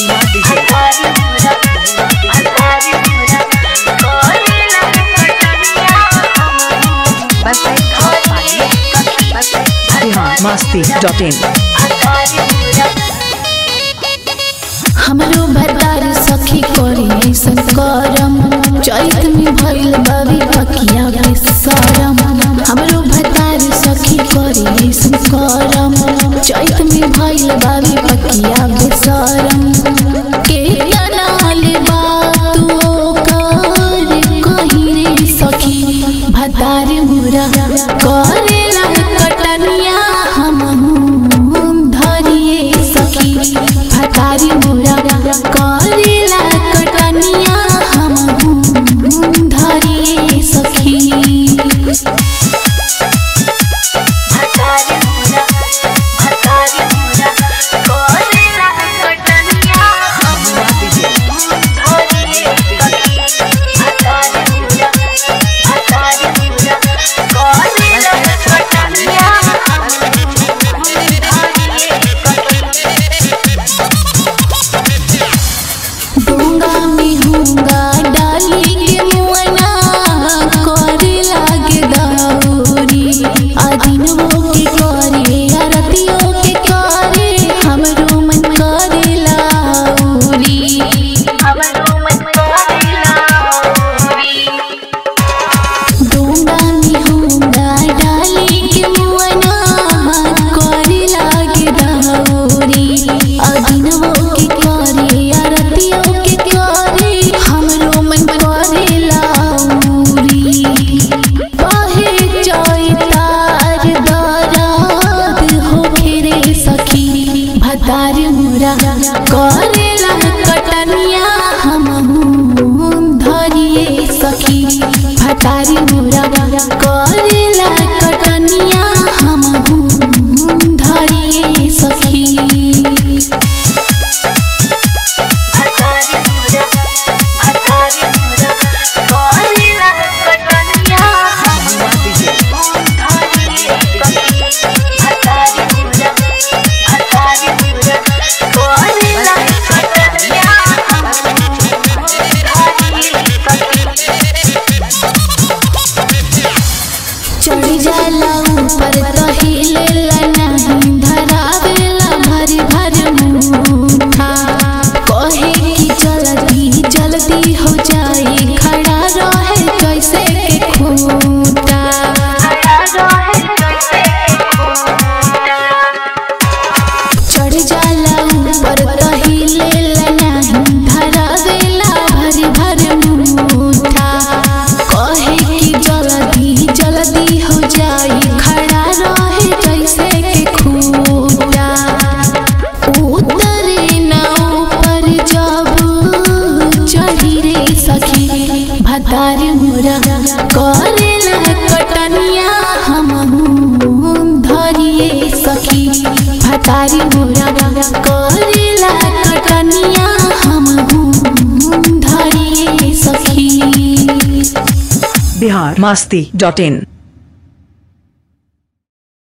masti.in हमरो भतार सखी करी संकरम चैत में भइल बाबी बकिया बेसरम। हमरो भतार सखी करी संकरम चैत में भइल बाबी बकिया बेसरम। के नाल बातों कर कहीं रे सखी भतार मुरा करेला कटनिया हम धरिए सखी भतार मुरा करेला कटनिया हम धरिए सखी। करेला कटनिया हम धरिए सखी भतारी मुरा करेला कटनिया हम धरिए सखी। चढ़ी जाला ऊपर तो हिलेला नहीं धरावेला भरी भर मुठा कहे कि जल्दी जल्दी हो जाए खड़ा रहे कैसे के खूंटा। चढ़ जाला ऊपर तो हिलेला नहीं धरावेला भरी भर मुठा कहे कि जल्दी हो जाए खड़ा रहे जैसे के खूंटा। उतरे ना ऊपर जब चढ़ी रे सखी भतार मुरा करेला कटनिया हम धरिए सखी भतार मुरा करेला कटनिया हम धरिए सखी। biharmasti.in